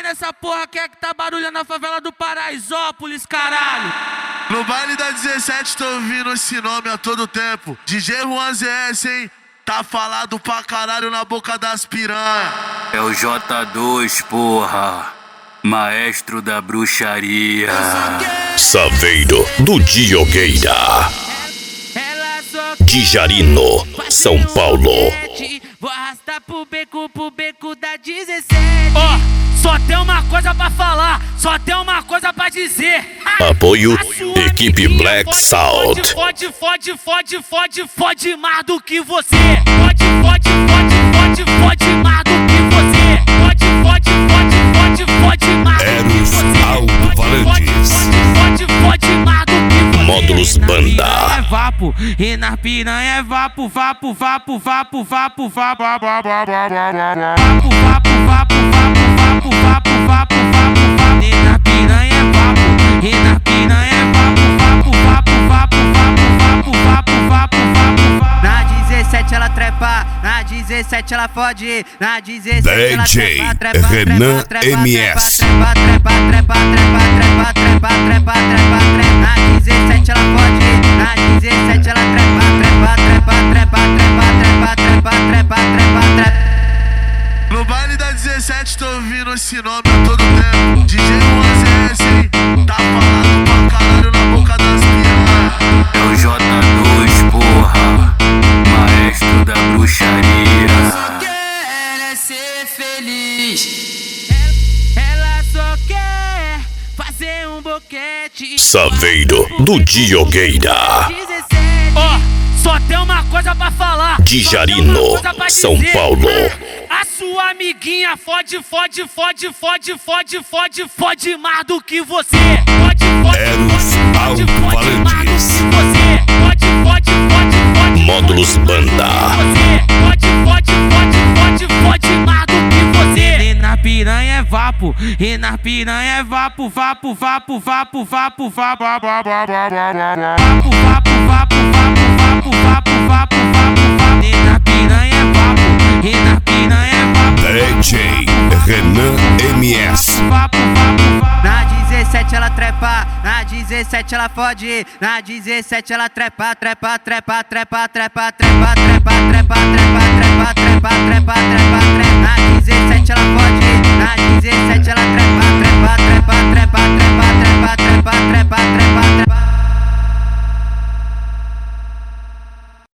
nessa porra, quem é que tá barulhando na favela do Paraisópolis, caralho? No baile da 17 tô ouvindo esse nome a todo tempo. DJ Juan ZS, hein? Tá falado pra caralho na boca das piranha. É o J2, porra, maestro da bruxaria. Saveiro do Diogueira, de Jarino, São Paulo. Vou arrastar pro beco da 17. Ó, só tem uma coisa pra falar, só tem uma coisa pra dizer. Apoio Equipe Black Salt. Fode mais do que você. Fode mais do que você. Fode mais do que Eros você. Alto-Falantes. Fode mais do que você. Módulos Banda. É vapo, e na piranha é vapo. E na piranha é vapo, e na piranha é vapo. Na 17 ela trepa, na 17 ela fode, na 17 ela DJ trepa, Renan MS. trepa. Na 17 ela fode, na 17 ela trepa. No baile da 17 tô ouvindo esse nome a todo tempo. DJ Juan ZS, hein? Tá falado pra caralho na boca das piranha. É o J2, porra, maestro da bruxaria. Quer ser feliz. Ela só quer fazer um boquete. Saveiro do Diogueira, Ó, só tem uma coisa pra falar, de Jarino, São Paulo. A sua amiguinha fode mais do que você. Eros Alto-Falantes. Fode Módulos Banda. Fode mais do que você. E na piranha é vapo, e na piranha é vapo. E na piranha é vapo, e na piranha é vapo. DJ Renan MS. Na 17 ela trepa, na 17 ela fode, na 17 ela trepa.